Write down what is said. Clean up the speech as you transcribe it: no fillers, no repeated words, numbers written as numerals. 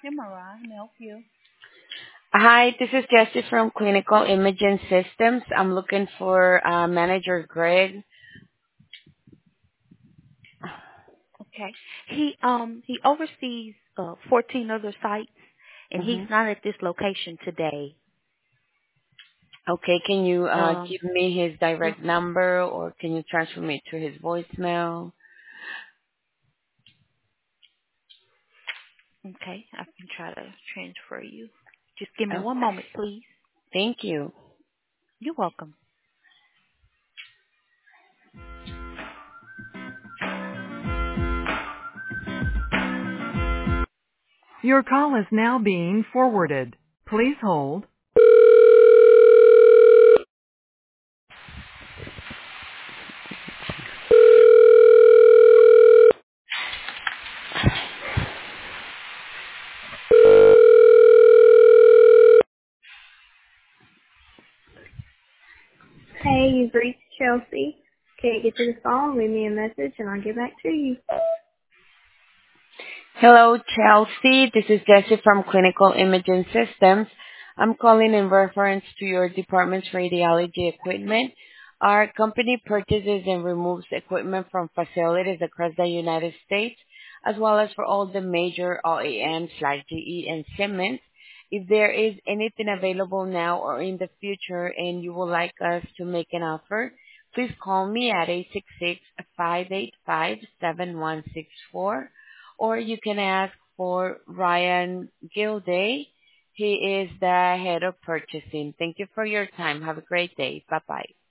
MRI. May I help you? Hi, this is Jessie from Clinical Imaging Systems. I'm looking for Manager Greg. Okay. He oversees 14 other sites, and he's hmm not at this location today. Okay, can you Um. give me his uh, direct number or can you transfer me to his voicemail? Okay, I can try to transfer you. Just give me Oh, one moment, please. thank you. You're welcome. Your call is now being forwarded. Please hold. Hey, you've reached Chelsea. Can't get to the phone. Leave me a message and I'll get back to you. Hello, Chelsea. This is Jessie from Clinical Imaging Systems. I'm calling in reference to your department's radiology equipment. Our company purchases and removes equipment from facilities across the United States, as well as for all the major OEMs like GE and Siemens. If there is anything available now or in the future and you would like us to make an offer, please call me at 866-585-7164, or you can ask for Ryan Gilday. He is the head of purchasing. Thank you for your time. Have a great day. Bye-bye.